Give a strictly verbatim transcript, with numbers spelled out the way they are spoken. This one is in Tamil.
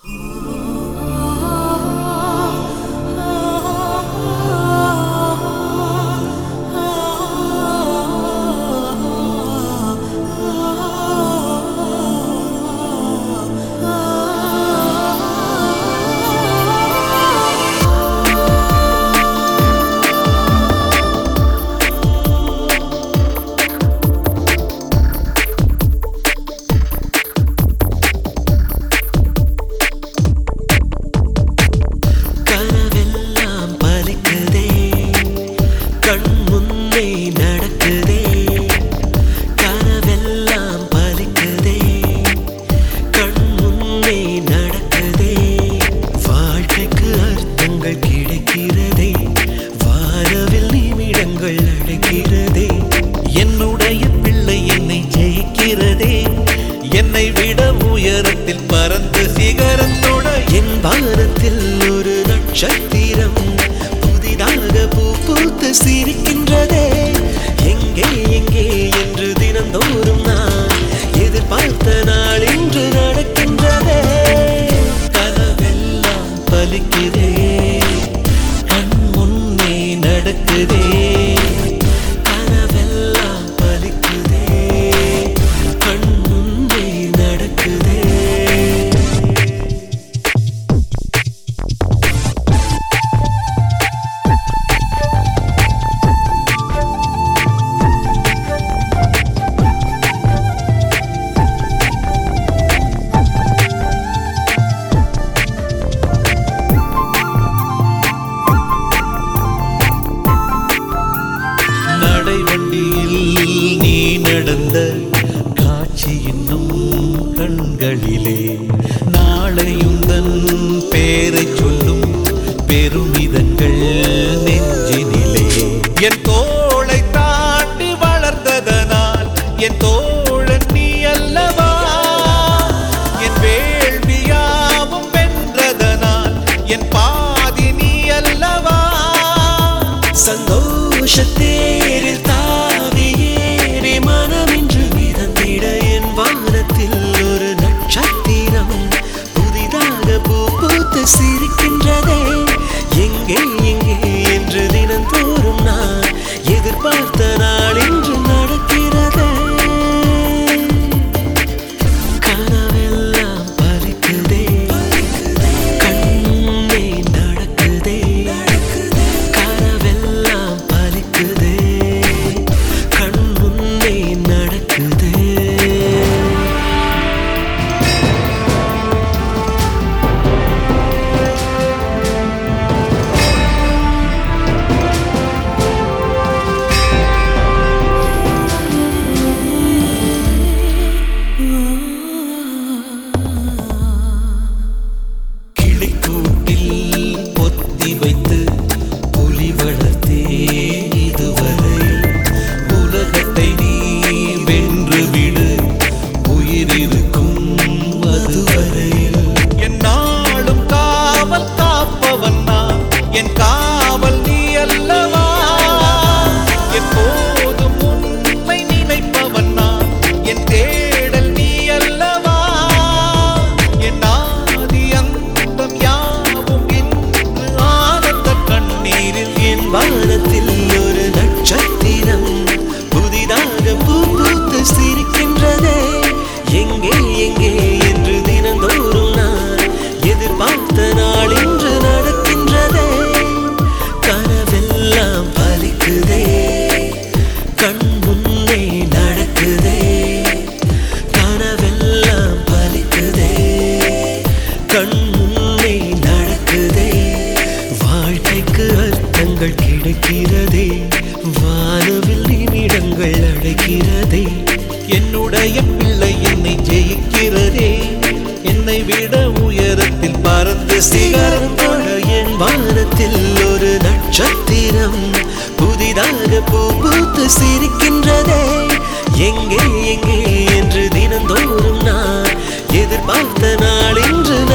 என்னை விட உயரத்தில் பறந்து சிகரத்தோட என் வானத்தில் ஒரு நட்சத்திரம் புதிதாக பூ பூத்து சிரிக்கின்றதே. எங்கே எங்கே என்று தினந்தோறும் நான் எதிர்பார்த்த நாள் இன்று நடக்கின்றதே. கனவெல்லாம் பலிக்குதே, கண் முன்னே நடக்குதே. நீ நடந்த காட்சி இன்னும் கண்களிலே நாளையுந்தன் பேரை சொல்லும் பெருமிதங்கள் நெஞ்சினிலே. என் தோளை தாண்டி வளர்ந்ததனால் என் தோழன் நீ அல்லவா, என் வேள்வியாவும் வென்றதனால் என் பாதி நீ அல்லவா. சந்தோஷத்தேரில் தாவியேறி மனமின்று மிதந்திட என் வானத்தில் ஒரு நட்சத்திரம் புதிதாக பூ பூத்து சிரிக்கின்றதே. எங்கே எங்கே என்று தினந்தோறும் நான் எதிர்பார்த்த நாள் இன்று நடக்கிறதே. கனவெல்லாம் பலிக்குதே, கண்ணே நடக்குதே. கனவெல்லாம் பலிக்குதே, கண் முன்னே நடக்குதே. வைத்து புலி வளர்த்தே இதுவரை உலகத்தை நீ வென்று விடு உயிரிருக்கும் அதுவரையில். என் நாளும் காவல் காப்பவன் நான், என் காவல் நீ அல்லவா. எப்போதும் உண்மை நினைப்பவன் நான், என் தேடல் நீ அல்லவா. என் ஆதி அந்தம் யாவும் என் வானத்தில் ஒரு நட்சத்திரம் புதிதாக பூ பூத்து சிரிக்கின்றதே. எங்கே எங்கே என்று தினந்தோறும் நான் எதிர்பார்த்த நாள் இன்று நடக்கின்றதே. கனவெல்லாம் பலிக்குதே, கண் முன்னே நடக்குதே. கனவெல்லாம் பலிக்குதே, கண் முன்னே நடக்குதே. வாழ்க்கைக்கு அர்த்தங்கள் கிடைக்கிறதே, வானவில் நிமிடங்கள் அடைக்கிறதே. என்னுடைய பிள்ளை என்னை ஜெயிக்கிறதே, என்னை விட உயரத்தில் பறந்து சிகரம் தொட என் வானத்தில் ஒரு நட்சத்திரம் புதிதாக பூ பூத்து சிரிக்கின்றதே. எங்கே எங்கே என்று தினந்தோறும் நான் எதிர்பார்த்த நாள் இன்று